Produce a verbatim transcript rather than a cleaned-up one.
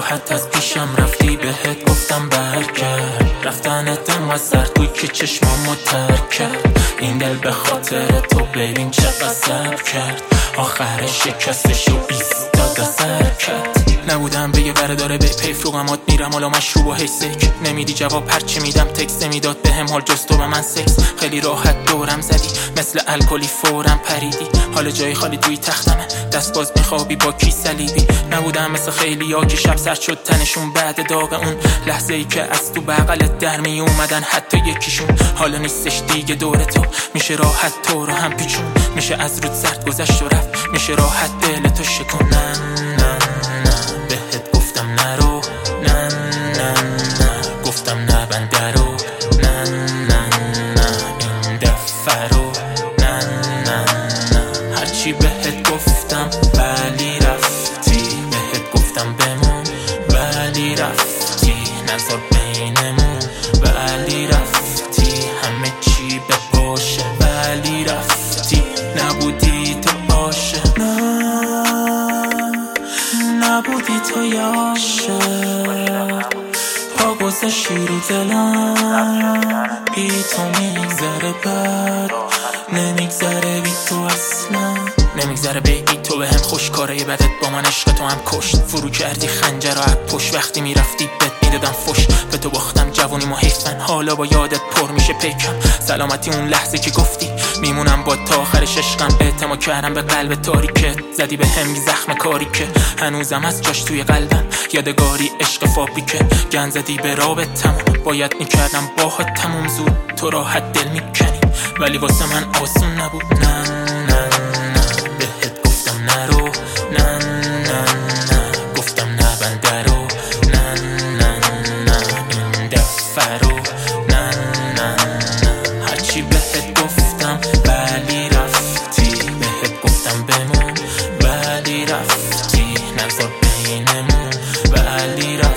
راحت از پیشم رفتی بهت گفتم برگرد. رفتنت انقدر سر توی که چشمامو ترک کرد. این دل به خاطر تو ببین چقدر صبر کرد. آخر شکستش و ایستاد سر کرد. نبودم به یه برداره به پیفروغمات میرم حالا مشروب و حیسک. نمیدی جواب هرچی میدم تکست نمیداد به هم حال جز تو به من سکس. خیلی راحت دورم زدی مثل الکلی فورم پریدی. حالا جای خالی توی تختمه دست باز میخوابی با کی صلیبی. نبودم مثل خیلی ها که شب سرد شد تنشون بعد داغ اون لحظه ای که از تو بغلت در می اومدن حتی یکیشون. حالا نیستش دیگه دور تو میشه راحت تو رو هم پیچون. میشه از رود سرد گذشت و رفت میشه راحت دل تو شکنن. نه نه بهت گفتم نرو. نه نه نه گفتم نبند درو. نه نه نه این دفعه رو. نه نه نه هرچی بهت گفتم ولی رفتی. بهت گفتم بمون ولی رفتی. نذار بینمون ولی رفتی. همه چی به باشه ولی رفتی. نبودی تو عاشق. نه نبودی تو عاشق. پا گذاشتی رو دلم. بی تو میگذره بد نمیگذره بی تو اصلا. نمیگذره بگی تو به هم خوش کاره بدت با من عشق تو هم کشت. فرو کردی خنجر و پشت وقتی میرفتی بد میدادم فش. به تو باختم جوانی ما حیفن حالا با یادت پر میشه پیکم. سلامتی اون لحظه که گفتی میمونم با تا آخرش عشقم. اعتماد کردم به قلب تاریکت زدی به هم زخم کاری که هنوزم از جاش توی قلبم. یادگاری عشق فابریکه گن زدی به رابطم. باید میکردم باهات تموم زود تو راحت دل میکنی ولی واسه من آسون نبود. نه نه نه بهت گفتم نرو. نه نه نه گفتم نبند درو. نه نه نه این دفعه رو. نه نه نه هرچی بهت گفتم ولی رفتی. بهت گفتم بمون ولی رفتی. نذار بینمون ولی رفتی.